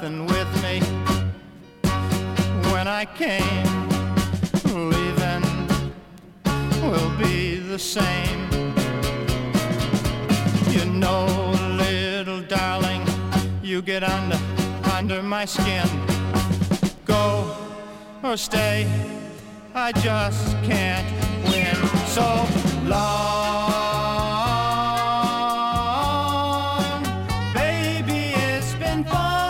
nothing with me when I came. Leaving will be the same. You know, little darling, you get under my skin. Go or stay, I just can't win. So long, baby, it's been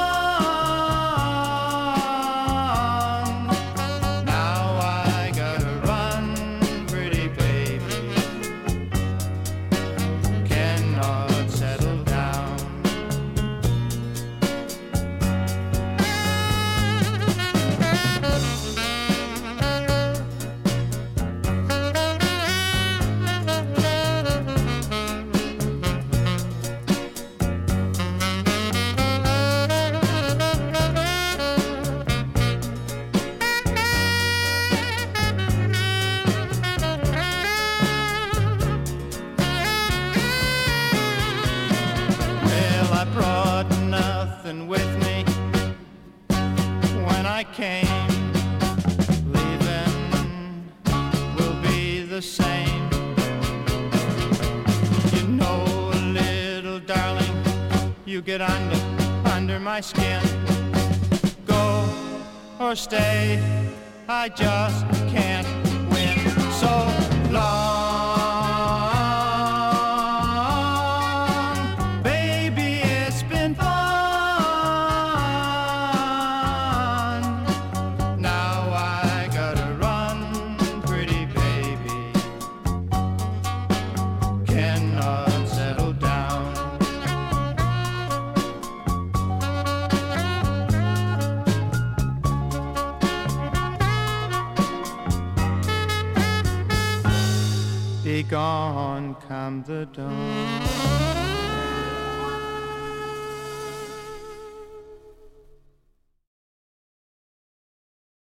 fun. Now I gotta run, pretty baby, cannot settle down. Well, I brought nothing with me when I came. Leaving will be the same. You know, little darling, you get under my skin. Go or stay, I just can't win. So long, baby, it's been fun. Now I gotta run, pretty baby, cannot settle down. Be gone come the dawn.